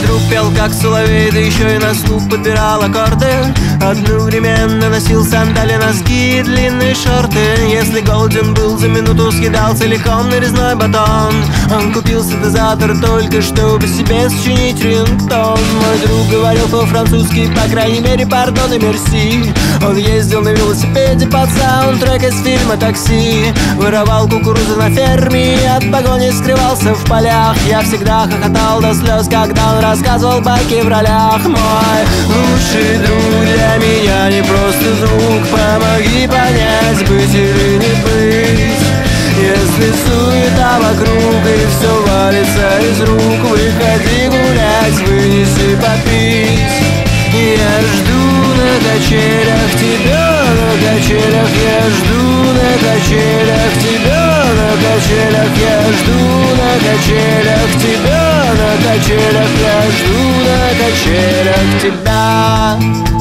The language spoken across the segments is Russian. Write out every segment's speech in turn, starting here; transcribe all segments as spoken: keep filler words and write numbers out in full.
друг пел как соловей, да еще и на слух подбирал аккорды. Одновременно носил сандали, носки и длинные шорты. Если голоден был, за минуту съедал целиком нарезной батон. Он купил синтезатор только чтобы себе сочинить рингтон. Мой друг говорил по-французски, по крайней мере, пардон и мерси. Он ездил на велосипеде под саундтрек из фильма «Такси». Воровал кукурузу на ферме и от погони скрывался в полях. Я всегда хохотал до слез, когда он рассказывал байки в ролях. Мой лучший друг для меня не просто звук. Помоги понять, быть или не быть. Если суета вокруг и все валится из рук, выходи гулять, вынеси попить. Я жду на качелях тебя, на качелях я жду, на качелях тебя, на качелях я жду, на качелях тебя, на качелях я жду, на качелях тебя.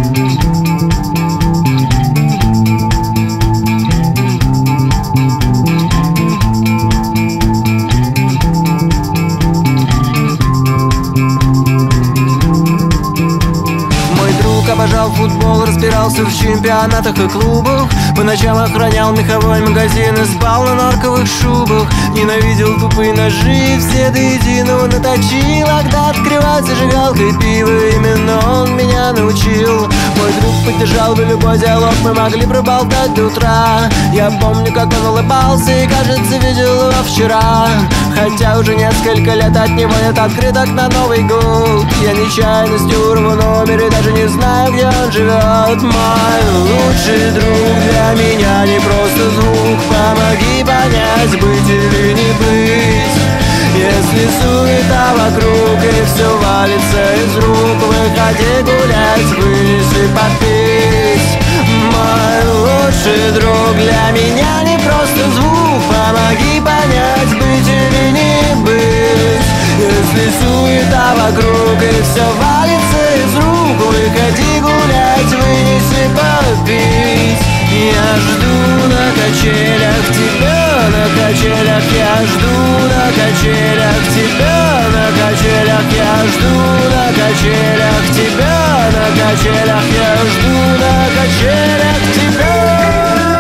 Обожал футбол, разбирался в чемпионатах и клубах. По ночам охранял меховой магазин и спал на норковых шубах. Ненавидел тупые ножи, все до единого наточил. А когда открывать зажигалкой пиво, именно он меня научил. Мой друг поддержал бы любой диалог, мы могли проболтать до утра. Я помню, как он улыбался и, кажется, видел его вчера. Хотя уже несколько лет от него нет открыток на Новый год. Я нечаянно стер его номер и даже не знаю, где он живет. Мой лучший друг для меня не просто звук. Помоги понять, быть или не быть. Если суета вокруг и все валится из рук, выходи гулять, вынеси попить. Мой лучший друг для меня не просто звук. Помоги понять, быть или не быть. Если суета вокруг и все валится из рук, выходи гулять, вынеси попить. Я жду на качелях тебя, на качелях я жду, на качелях тебя, на качелях я жду, на качелях тебя, на качелях я жду, на качелях тебя.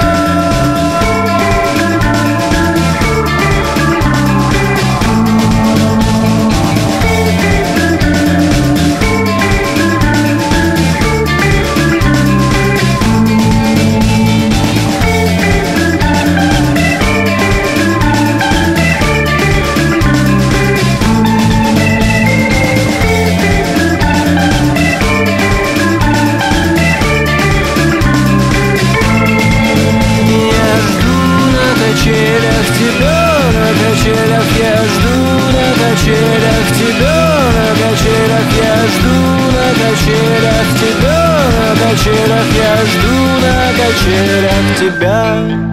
На качелях я жду, на качелях тебя, на качелях я жду, на качелях тебя, на качелях я жду, на качелях тебя.